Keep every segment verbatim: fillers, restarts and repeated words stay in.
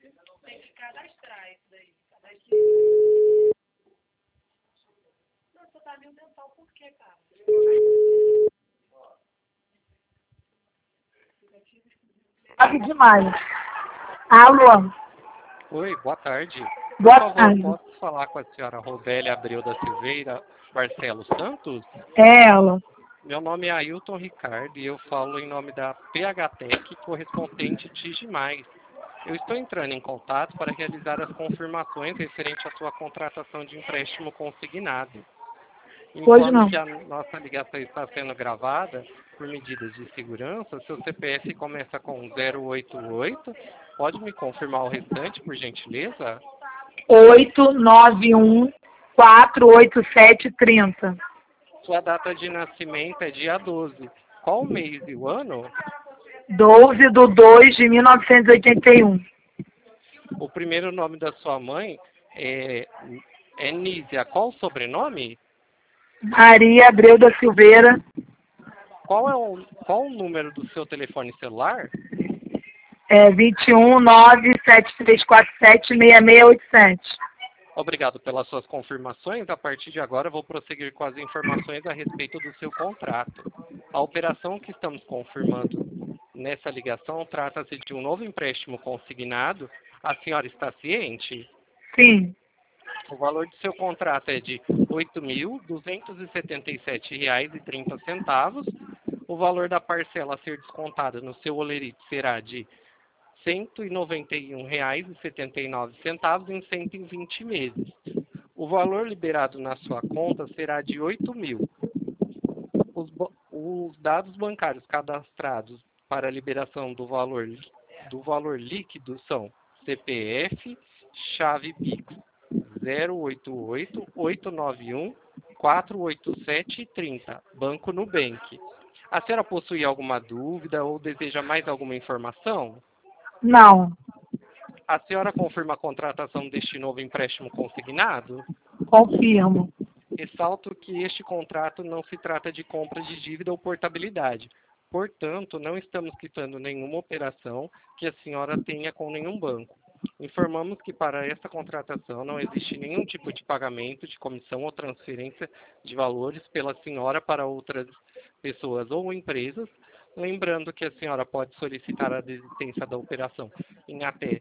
Tem que cadastrar isso daí. Cadastrar. Não, você tá ali um dental por quê, cara? nove de maio. Alô? Oi, boa tarde. Por Boa favor, tarde. posso falar com a senhora Robélia Abreu da Silveira Barcelos Santos? É ela. Meu nome é Ailton Ricardo e eu falo em nome da P H Tec, correspondente Digimais. Eu estou entrando em contato para realizar as confirmações referente à sua contratação de empréstimo consignado. Hoje Informo não. que a nossa ligação está sendo gravada por medidas de segurança. Seu C P F começa com zero oito oito. Pode me confirmar o restante, por gentileza? oito nove um quatro oito sete trinta. Sua data de nascimento é dia doze. Qual o mês e o ano? doze de dois de mil novecentos e oitenta e um. O primeiro nome da sua mãe é, é Nízia. Qual o sobrenome? Maria Abreu da Silveira. Qual é o, qual o número do seu telefone celular? É vinte e um nove sete três quatro sete seis seis oito sete. Obrigado pelas suas confirmações. A partir de agora, eu vou prosseguir com as informações a respeito do seu contrato. A operação que estamos confirmando nessa ligação trata-se de um novo empréstimo consignado. A senhora está ciente? Sim. O valor do seu contrato é de oito mil duzentos e setenta e sete reais e trinta centavos. O valor da parcela a ser descontada no seu holerite será de cento e noventa e um reais e setenta e nove centavos em cento e vinte meses. O valor liberado na sua conta será de oito mil. Os, os dados bancários cadastrados para a liberação do valor, do valor líquido são C P F, chave Pix zero oito oito oito nove um quatro oito sete trinta, Banco Nubank. A senhora possui alguma dúvida ou deseja mais alguma informação? Não. A senhora confirma a contratação deste novo empréstimo consignado? Confirmo. Ressalto que este contrato não se trata de compra de dívida ou portabilidade. Portanto, não estamos quitando nenhuma operação que a senhora tenha com nenhum banco. Informamos que para esta contratação não existe nenhum tipo de pagamento de comissão ou transferência de valores pela senhora para outras pessoas ou empresas. Lembrando que a senhora pode solicitar a desistência da operação em até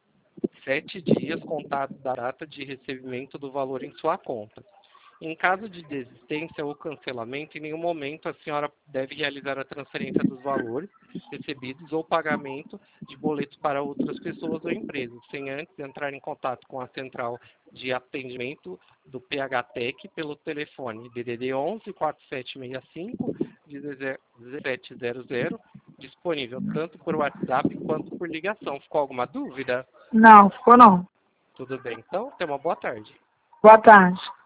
sete dias contados da data de recebimento do valor em sua conta. Em caso de desistência ou cancelamento, em nenhum momento a senhora deve realizar a transferência dos valores recebidos ou pagamento de boletos para outras pessoas ou empresas, sem antes entrar em contato com a central de atendimento do P H Tec pelo telefone D D D onze quatro sete seis cinco dezessete zero zero, disponível tanto por WhatsApp quanto por ligação. Ficou alguma dúvida? Não, ficou não. Tudo bem, então, tenha uma boa tarde. Boa tarde.